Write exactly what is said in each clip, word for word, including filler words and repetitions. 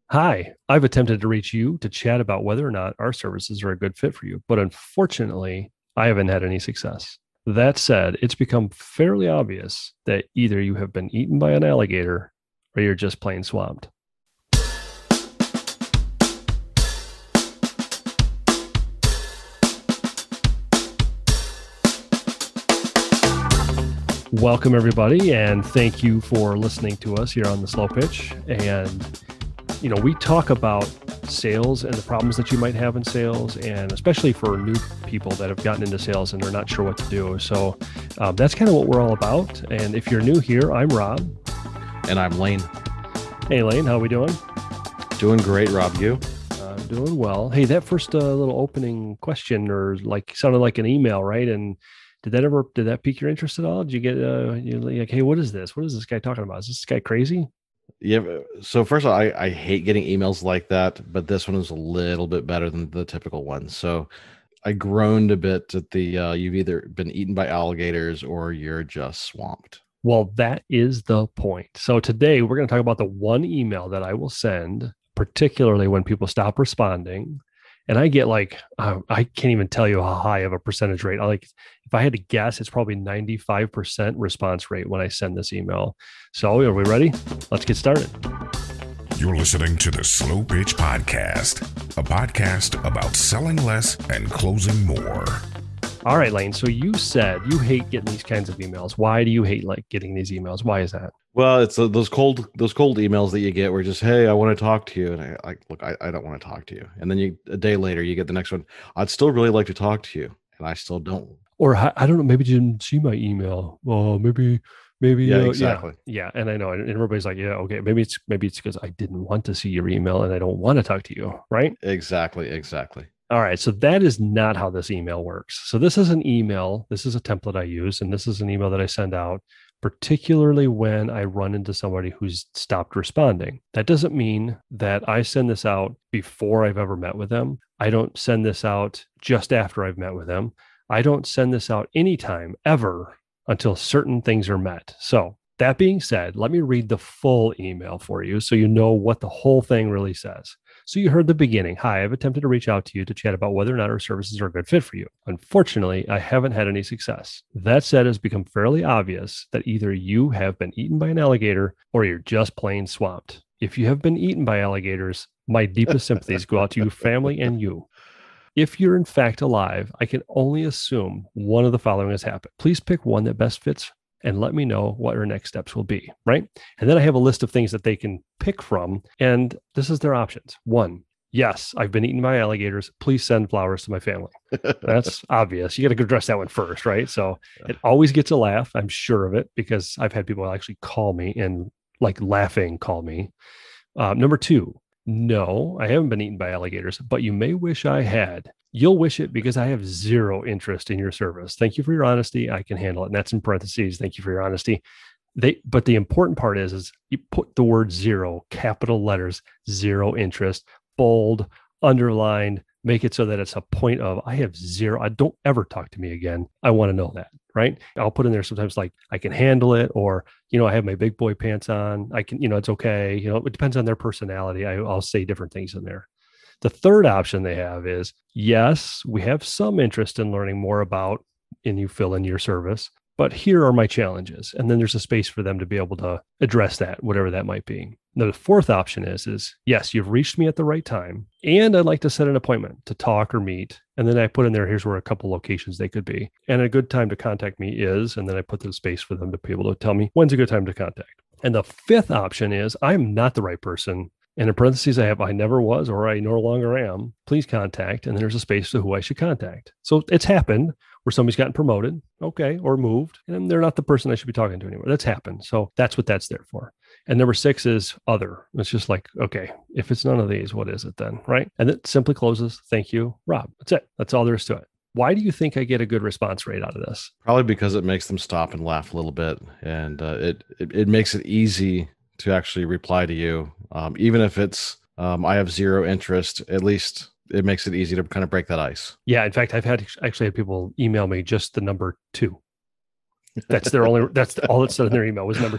Hi, I've attempted to reach you to chat about whether or not our services are a good fit for you, but unfortunately, I haven't had any success. That said, it's become fairly obvious that either you have been eaten by an alligator or you're just plain swamped. Welcome, everybody, and thank you for listening to us here on the Slow Pitch. And you know, we talk about sales and the problems that you might have in sales, and especially for new people that have gotten into sales and they're not sure what to do. So um, that's kind of what we're all about. And if you're new here, I'm Rob. And I'm Lane. Hey, Lane, how are we doing? Doing great, Rob. You? Uh, doing well. Hey, that first uh, little opening question or like sounded like an email, right? And did that ever, did that pique your interest at all? Did you get, uh, you're like, hey, what is this? What is this guy talking about? Is this guy crazy? Yeah. So first of all, I, I hate getting emails like that, but this one is a little bit better than the typical one. So I groaned a bit at the, uh, you've either been eaten by alligators or you're just swamped. Well, that is the point. So today we're going to talk about the one email that I will send, particularly when people stop responding. And I get like, uh, I can't even tell you how high of a percentage rate. I like, if I had to guess, it's probably ninety-five percent response rate when I send this email. So are we ready? Let's get started. You're listening to the Slow Pitch Podcast, a podcast about selling less and closing more. All right, Lane. So you said you hate getting these kinds of emails. Why do you hate like getting these emails? Why is that? Well, it's uh, those cold those cold emails that you get where just, hey, I want to talk to you. And I like, look, I, I don't want to talk to you. And then you a day later, you get the next one. I'd still really like to talk to you. And I still don't. Or I, I don't know, maybe you didn't see my email. Well, maybe, maybe. Yeah, uh, exactly. Yeah, yeah. And I know. And everybody's like, yeah, okay. Maybe it's, maybe it's because I didn't want to see your email and I don't want to talk to you. Right. Exactly. Exactly. All right. So that is not how this email works. So this is an email. This is a template I use. And this is an email that I send out, particularly when I run into somebody who's stopped responding. That doesn't mean that I send this out before I've ever met with them. I don't send this out just after I've met with them. I don't send this out anytime ever until certain things are met. So that being said, let me read the full email for you so you know what the whole thing really says. So you heard the beginning. Hi, I've attempted to reach out to you to chat about whether or not our services are a good fit for you. Unfortunately, I haven't had any success. That said, it's become fairly obvious that either you have been eaten by an alligator or you're just plain swamped. If you have been eaten by alligators, my deepest sympathies go out to your family and you. If you're in fact alive, I can only assume one of the following has happened. Please pick one that best fits and let me know what your next steps will be, right? And then I have a list of things that they can pick from, and this is their options. One, yes, I've been eaten by alligators. Please send flowers to my family. That's obvious. You got to address that one first, right? So it always gets a laugh. I'm sure of it because I've had people actually call me and like laughing call me. Uh, number two, no, I haven't been eaten by alligators, but you may wish I had. You'll wish it because I have zero interest in your service. Thank you for your honesty. I can handle it. And that's in parentheses. Thank you for your honesty. They, but the important part is, is you put the word zero, capital letters, zero interest, bold, underlined, make it so that it's a point of, I have zero. I don't ever talk to me again. I want to know that, right? I'll put in there sometimes like I can handle it, or, you know, I have my big boy pants on. I can, you know, it's okay. You know, it depends on their personality. I, I'll say different things in there. The third option they have is, yes, we have some interest in learning more about, and you fill in your service, but here are my challenges. And then there's a space for them to be able to address that, whatever that might be. The fourth option is, is yes, you've reached me at the right time, and I'd like to set an appointment to talk or meet. And then I put in there, here's where a couple locations they could be. And a good time to contact me is, and then I put the space for them to be able to tell me when's a good time to contact. And the fifth option is, I'm not the right person. And in parentheses, I have, I never was, or I no longer am. Please contact. And then there's a space to who I should contact. So it's happened where somebody's gotten promoted, okay, or moved, and they're not the person I should be talking to anymore. That's happened. So that's what that's there for. And number six is other. It's just like, okay, if it's none of these, what is it then, right? And it simply closes, thank you, Rob. That's it. That's all there is to it. Why do you think I get a good response rate out of this? Probably because it makes them stop and laugh a little bit. And uh, it, it it makes it easy to actually reply to you. Um, even if it's, um, I have zero interest, at least it makes it easy to kind of break that ice. Yeah. In fact, I've had actually had people email me just the number two. That's their only, that's all it said in their email was number two.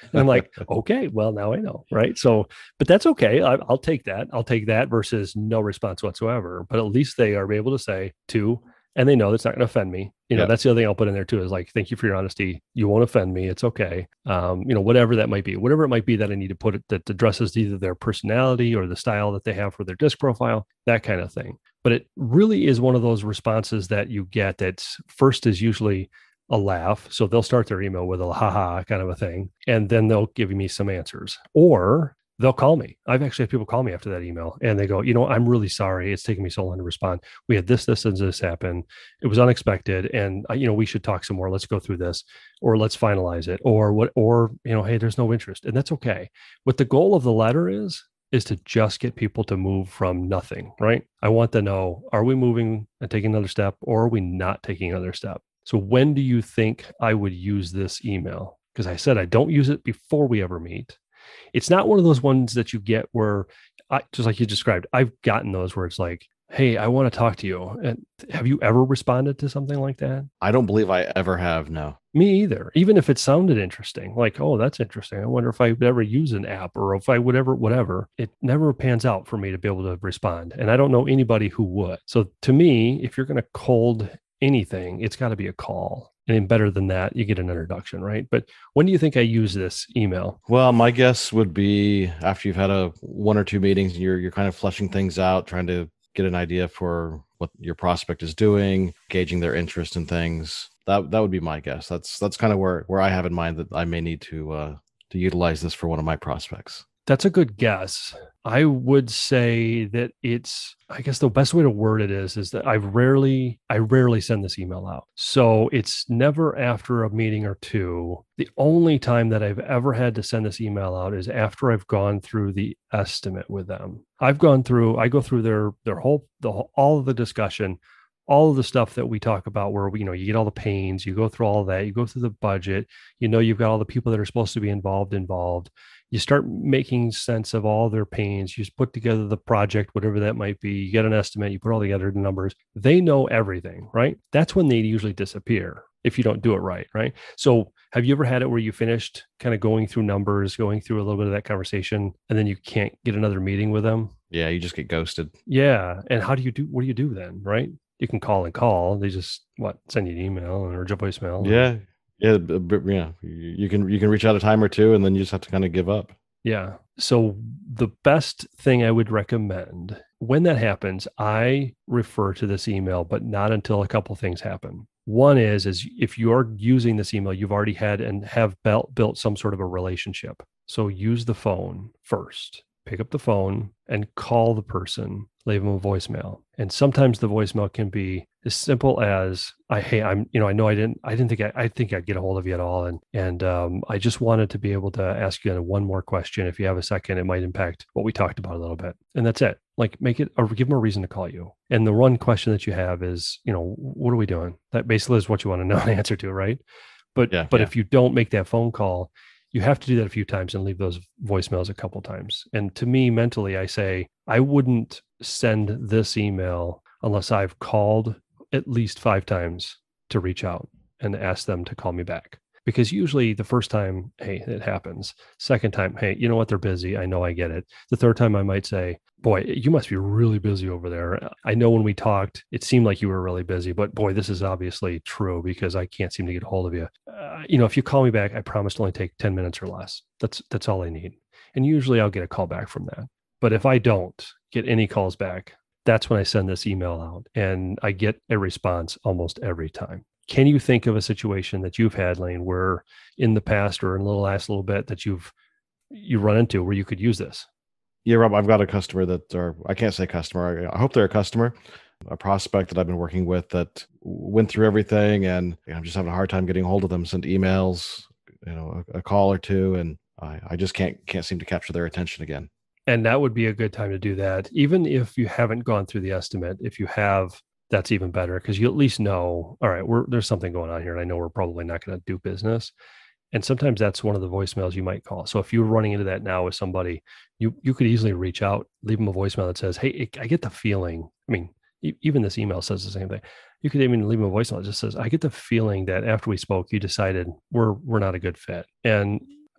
And I'm like, okay, well, now I know. Right. So, but that's okay. I, I'll take that. I'll take that versus no response whatsoever. But at least they are able to say two, and they know that's not going to offend me. You know, Yeah. that's the other thing I'll put in there too, is like, thank you for your honesty. You won't offend me. It's okay. Um, you know, whatever that might be, whatever it might be that I need to put it that addresses either their personality or the style that they have for their disc profile, that kind of thing. But it really is one of those responses that you get that's first is usually a laugh. So they'll start their email with a haha kind of a thing, and then they'll give me some answers, or they'll call me. I've actually had people call me after that email and they go, you know, I'm really sorry. It's taken me so long to respond. We had this, this, and this happen. It was unexpected. And, uh, you know, we should talk some more. Let's go through this, or let's finalize it, or what, or, you know, hey, there's no interest. And that's okay. What the goal of the letter is, is to just get people to move from nothing, right? I want to know, are we moving and taking another step, or are we not taking another step? So when do you think I would use this email? Because I said I don't use it before we ever meet. It's not one of those ones that you get where, I, just like you described, I've gotten those where it's like, hey, I want to talk to you. And have you ever responded to something like that? I don't believe I ever have. No. Me either. Even if it sounded interesting, like, oh, that's interesting. I wonder if I would ever use an app, or if I would ever, whatever. It never pans out for me to be able to respond. And I don't know anybody who would. So to me, if you're going to cold anything, it's got to be a call. And better than that, you get an introduction, right? But when do you think I use this email? Well, my guess would be after you've had a one or two meetings, and you're you're kind of fleshing things out, trying to get an idea for what your prospect is doing, gauging their interest in things. That that would be my guess. That's that's kind of where where I have in mind that I may need to uh, to utilize this for one of my prospects. That's a good guess. I would say that it's, I guess the best way to word it is, is that I rarely, I rarely send this email out. So it's never after a meeting or two. The only time that I've ever had to send this email out is after I've gone through the estimate with them. I've gone through, I go through their, their whole, the whole, all of the discussion, all of the stuff that we talk about where, you know, you get all the pains, you go through all of that, you go through the budget, you know, you've got all the people that are supposed to be involved, involved. You start making sense of all their pains. You just put together the project, whatever that might be. You get an estimate, you put all together the numbers. They know everything, right? That's when they usually disappear if you don't do it right, right? So have you ever had it where you finished kind of going through numbers, going through a little bit of that conversation, and then you can't get another meeting with them? Yeah, you just get ghosted. Yeah. And how do you do, what do you do then, right? You can call and call. They just, what, send you an email or a voicemail. Yeah. Yeah, yeah. You can you can reach out a time or two, and then you just have to kind of give up. Yeah. So the best thing I would recommend when that happens, I refer to this email, but not until a couple things happen. One is, is if you're using this email, you've already had and have built, built some sort of a relationship. So use the phone first. Pick up the phone and call the person, leave them a voicemail. And sometimes the voicemail can be as simple as, I, hey, I'm, you know, I know I didn't, I didn't think I, I think I'd get a hold of you at all. And, and um, I just wanted to be able to ask you one more question. If you have a second, it might impact what we talked about a little bit. And that's it. Like make it, or give them a reason to call you. And the one question that you have is, you know, what are we doing? That basically is what you want to know an answer to, right? But, yeah, but yeah. if you don't make that phone call, you have to do that a few times and leave those voicemails a couple times. And to me, mentally, I say, I wouldn't send this email unless I've called at least five times to reach out and ask them to call me back. Because usually the first time, hey, it happens. Second time, hey, you know what? They're busy. I know I get it. The third time I might say, boy, you must be really busy over there. I know when we talked, it seemed like you were really busy, but boy, this is obviously true because I can't seem to get a hold of you. Uh, you know, if you call me back, I promise to only take ten minutes or less. That's, that's all I need. And usually I'll get a call back from that. But if I don't get any calls back, that's when I send this email out and I get a response almost every time. Can you think of a situation that you've had, Lane, where in the past or in the last little bit that you've you run into where you could use this? Yeah, Rob, I've got a customer that, or I can't say customer. I hope they're a customer, a prospect that I've been working with that went through everything, and you know, I'm just having a hard time getting a hold of them. Sent emails, you know, a, a call or two, and I, I just can't can't seem to capture their attention again. And that would be a good time to do that, even if you haven't gone through the estimate. If you have, that's even better because you at least know, all right, we're, there's something going on here, and I know we're probably not going to do business. And sometimes that's one of the voicemails you might call. So if you're running into that now with somebody, you you could easily reach out, leave them a voicemail that says, hey, I get the feeling, I mean, even this email says the same thing. You could even leave them a voicemail that just says, I get the feeling that after we spoke, you decided we're we're not a good fit. And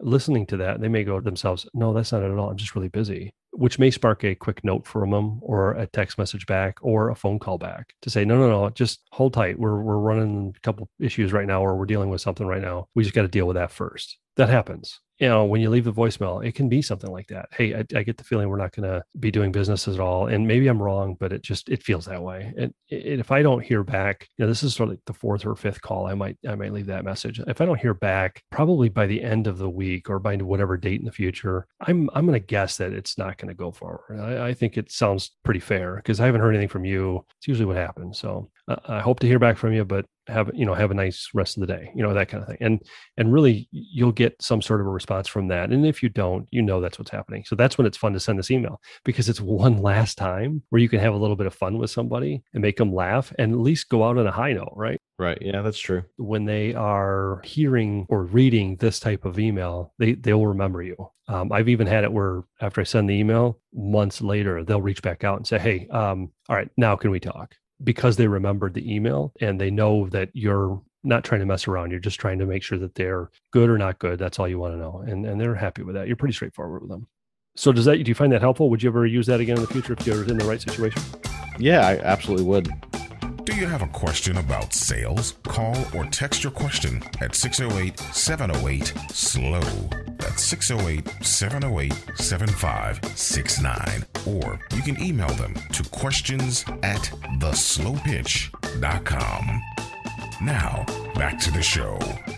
listening to that, they may go to themselves, no, that's not it at all. I'm just really busy, which may spark a quick note from them or a text message back or a phone call back to say, no, no, no, just hold tight. We're, we're running a couple issues right now, or we're dealing with something right now. We just got to deal with that first. That happens. You know, when you leave the voicemail, it can be something like that. Hey, I, I get the feeling we're not going to be doing business at all. And maybe I'm wrong, but it just, it feels that way. And, and if I don't hear back, you know, this is sort of like the fourth or fifth call, I might, I might leave that message. If I don't hear back, probably by the end of the week or by whatever date in the future, I'm, I'm going to guess that it's not going to go forward. I, I think it sounds pretty fair because I haven't heard anything from you. It's usually what happens. So uh, I hope to hear back from you, but have, you know, have a nice rest of the day, you know, that kind of thing. And, and really you'll get some sort of a response from that. And if you don't, you know, that's what's happening. So that's when it's fun to send this email, because it's one last time where you can have a little bit of fun with somebody and make them laugh and at least go out on a high note, right? Right. Yeah, that's true. When they are hearing or reading this type of email, they, they'll remember you. Um, I've even had it where after I send the email, months later, they'll reach back out and say, hey, um, all right, now can we talk? Because they remembered the email and they know that you're not trying to mess around. You're just trying to make sure that they're good or not good. That's all you want to know. And, and they're happy with that. You're pretty straightforward with them. So does that, do you find that helpful? Would you ever use that again in the future if you're in the right situation? Yeah, I absolutely would. Do you have a question about sales? Call or text your question at six oh eight, seven oh eight, S L O W. That's six oh eight, seven oh eight, seven five six nine. Or you can email them to questions at the slow pitch dot com. Now, back to the show.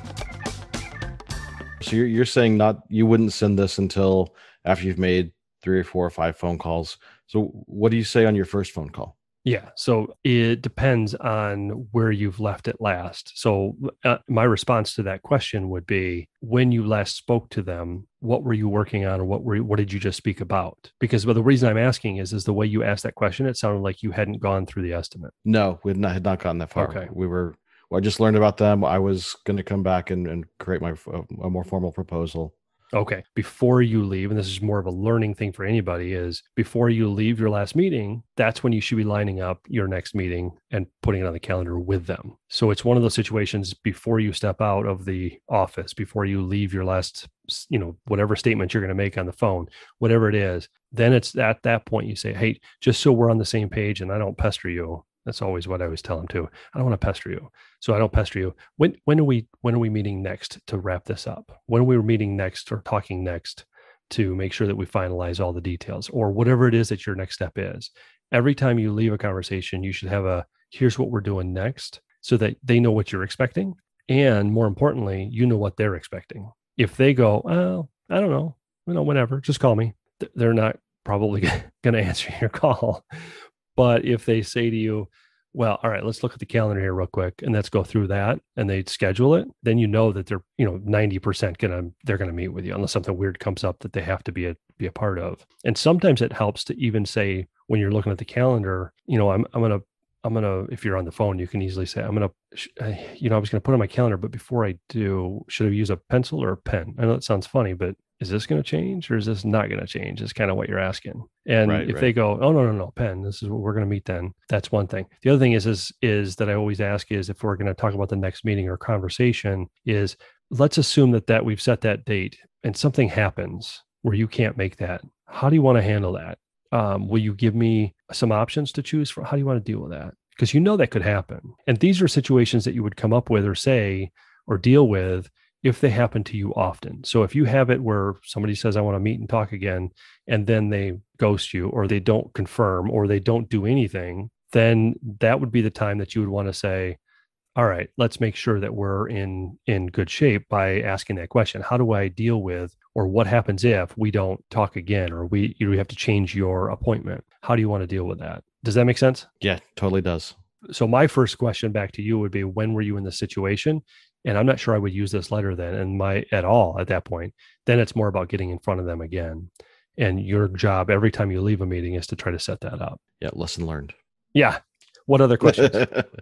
So you're, you're saying not, you wouldn't send this until after you've made three or four or five phone calls. So what do you say on your first phone call? Yeah. So it depends on where you've left it last. So uh, my response to that question would be, when you last spoke to them, what were you working on, or what were, what did you just speak about? Because well, the reason I'm asking is, is the way you asked that question, it sounded like you hadn't gone through the estimate. No, we had not, had not gotten that far. Okay. We were, well, I just learned about them. I was going to come back and, and create my, a more formal proposal. Okay. Before you leave, and this is more of a learning thing for anybody, is before you leave your last meeting, that's when you should be lining up your next meeting and putting it on the calendar with them. So it's one of those situations before you step out of the office, before you leave your last, you know, whatever statement you're going to make on the phone, whatever it is, then it's at that point you say, hey, just so we're on the same page and I don't pester you. That's always what I always tell them too. I don't want to pester you. So I don't pester you. When when are we when are we meeting next to wrap this up? When are we meeting next or talking next to make sure that we finalize all the details, or whatever it is that your next step is? Every time you leave a conversation, you should have a, here's what we're doing next, so that they know what you're expecting. And more importantly, you know what they're expecting. If they go, oh, I don't know, you know, whatever, just call me. They're not probably going to answer your call. But if they say to you, well, all right, let's look at the calendar here real quick and let's go through that, and they schedule it, then you know that they're, you know, ninety percent gonna, they're going to meet with you unless something weird comes up that they have to be a, be a part of. And sometimes it helps to even say, when you're looking at the calendar, you know, I'm, I'm going to, I'm going to, if you're on the phone, you can easily say, I'm going to, you know, I was going to put on my calendar, but before I do, should I use a pencil or a pen? I know it sounds funny, but is this going to change or is this not going to change? Is kind of what you're asking. And right, if right. they go, oh, no, no, no, pen, this is what we're going to meet then. That's one thing. The other thing is, is, is that I always ask is, if we're going to talk about the next meeting or conversation, is let's assume that, that we've set that date and something happens where you can't make that. How do you want to handle that? Um, will you give me some options to choose from? How do you want to deal with that? Because you know that could happen. And these are situations that you would come up with or say or deal with if they happen to you often. So if you have it where somebody says, I want to meet and talk again, and then they ghost you, or they don't confirm, or they don't do anything, then that would be the time that you would want to say, all right, let's make sure that we're in, in good shape by asking that question. How do I deal with, or what happens if we don't talk again, or we, you have to change your appointment? How do you want to deal with that? Does that make sense? Yeah, totally does. So my first question back to you would be, when were you in this situation? And I'm not sure I would use this letter then and my at all at that point. Then it's more about getting in front of them again. And your job every time you leave a meeting is to try to set that up. Yeah, lesson learned. Yeah. What other questions?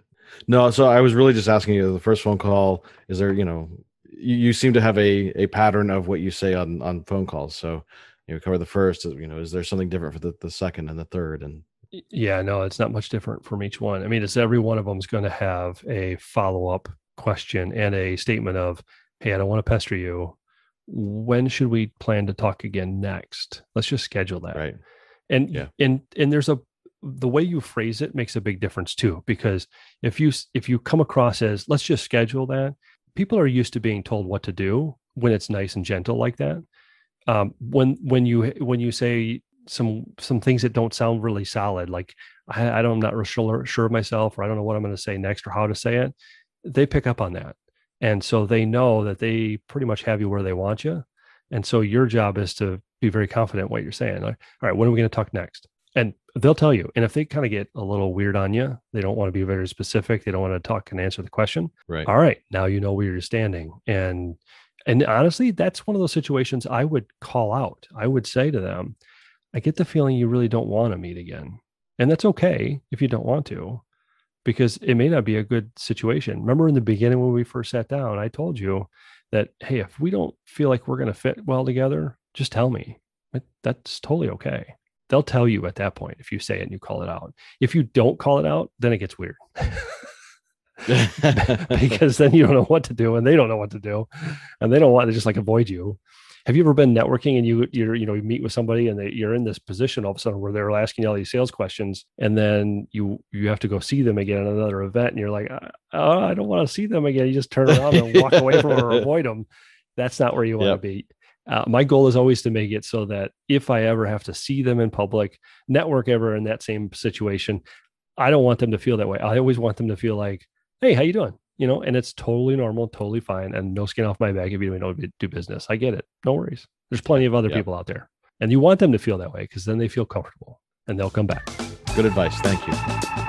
No, so I was really just asking you, the first phone call, is there, you know, you, you seem to have a, a pattern of what you say on, on phone calls. So, you know, cover the first, you know, is there something different for the, the second and the third? And yeah, no, it's not much different from each one. I mean, it's every one of them is going to have a follow-up question and a statement of, hey, I don't want to pester you, when should we plan to talk again next? Let's just schedule that. Right. And, Yeah. and, and there's a, the way you phrase it makes a big difference too, because if you, if you come across as, let's just schedule that, people are used to being told what to do when it's nice and gentle like that. Um, when, when you, when you say some, some things that don't sound really solid, like I, I don't, I'm not real sure, sure of myself, or I don't know what I'm going to say next or how to say it, they pick up on that. And so they know that they pretty much have you where they want you. And so your job is to be very confident in what you're saying. Like, all right, when are we going to talk next? And they'll tell you. And if they kind of get a little weird on you, they don't want to be very specific, they don't want to talk and answer the question. Right. All right, now you know where you're standing. And and honestly, that's one of those situations I would call out. I would say to them, I get the feeling you really don't want to meet again. And that's okay if you don't want to, because it may not be a good situation. Remember in the beginning when we first sat down, I told you that, hey, if we don't feel like we're going to fit well together, just tell me. That's totally okay. They'll tell you at that point if you say it and you call it out. If you don't call it out, then it gets weird. Because then you don't know what to do and they don't know what to do. And they don't want to just like avoid you. Have you ever been networking and you you're you know you meet with somebody and they, you're in this position all of a sudden where they're asking you all these sales questions, and then you you have to go see them again at another event, and you're like, oh, I don't want to see them again. You just turn around and walk away from them or avoid them. That's not where you want yep. to be. Uh, my goal is always to make it so that if I ever have to see them in public, network ever in that same situation, I don't want them to feel that way. I always want them to feel like, hey, how you doing? You know, and it's totally normal, totally fine, and no skin off my back if you don't do business. I get it. No worries. There's plenty of other yep. people out there, and you want them to feel that way because then they feel comfortable and they'll come back. Good advice. Thank you.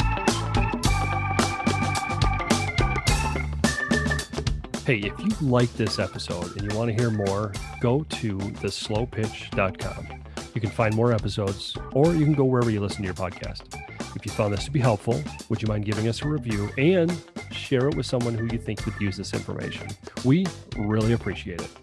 Hey, if you like this episode and you want to hear more, go to the slow pitch dot com. You can find more episodes, or you can go wherever you listen to your podcast. If you found this to be helpful, would you mind giving us a review and share it with someone who you think could use this information? We really appreciate it.